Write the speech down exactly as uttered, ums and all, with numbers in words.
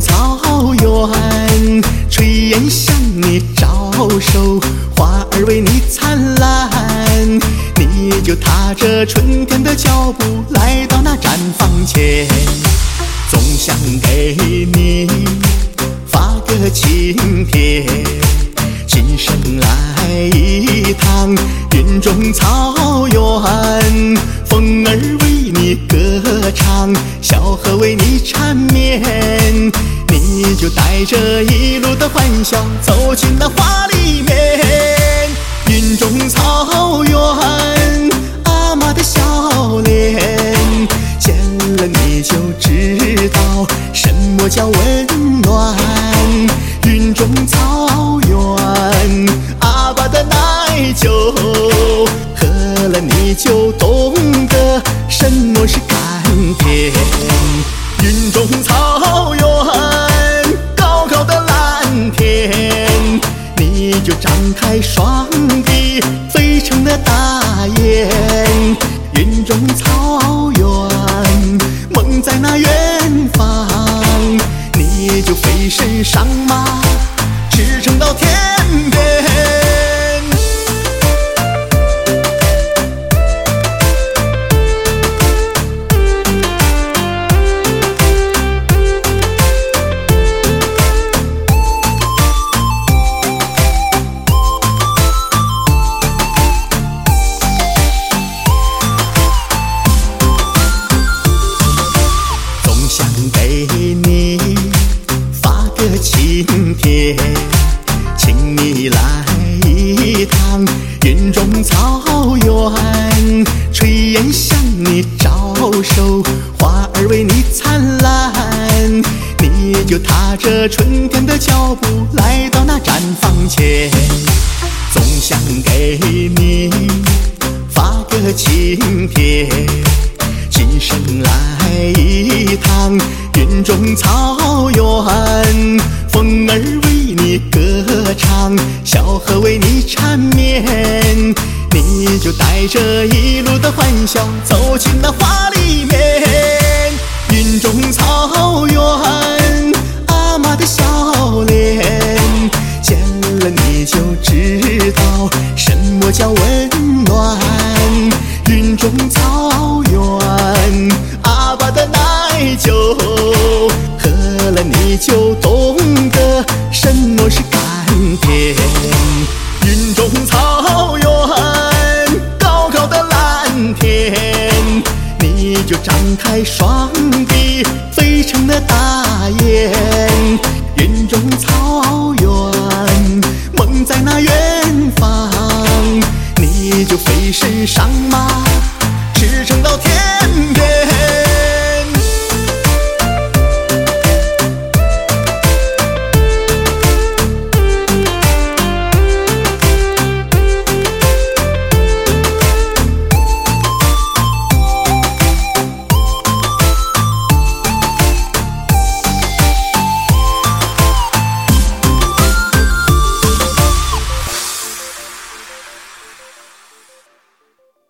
草原，炊烟向你招手，花儿为你灿烂。你就踏着春天的脚步来到那毡房前，总想给你发个请帖。今生来一趟云中草原，风儿为你歌唱，小河为你缠绵。你就带着一路的欢笑走进那花里面。云中草原，阿妈的笑脸，见了你就知道什么叫温暖。云中草原，阿爸的奶酒，喝了你就懂得什么是甘甜。云中草原，高高的蓝天，你就张开双臂飞成了大雁。云中草原，梦在那远方，你就飞身上马，驰骋到天边。给你发个请帖，请你来一趟云中草原，炊烟向你招手，花儿为你灿烂。你就踏着春天的脚步来到那毡房前，总想给你发个请帖。今生来一趟云中草原，风儿为你歌唱，小河为你缠绵。你就带着一路的欢笑走进那花里面。云中草原，阿妈的笑脸，见了你就知道什么叫温暖。云中草原，阿爸的奶酒，喝了你就懂得什么是甘甜。云中草原，高高的蓝天，你就张开双臂飞成了大雁。云中草原，梦在那远方，你就飞身上马，驰骋到天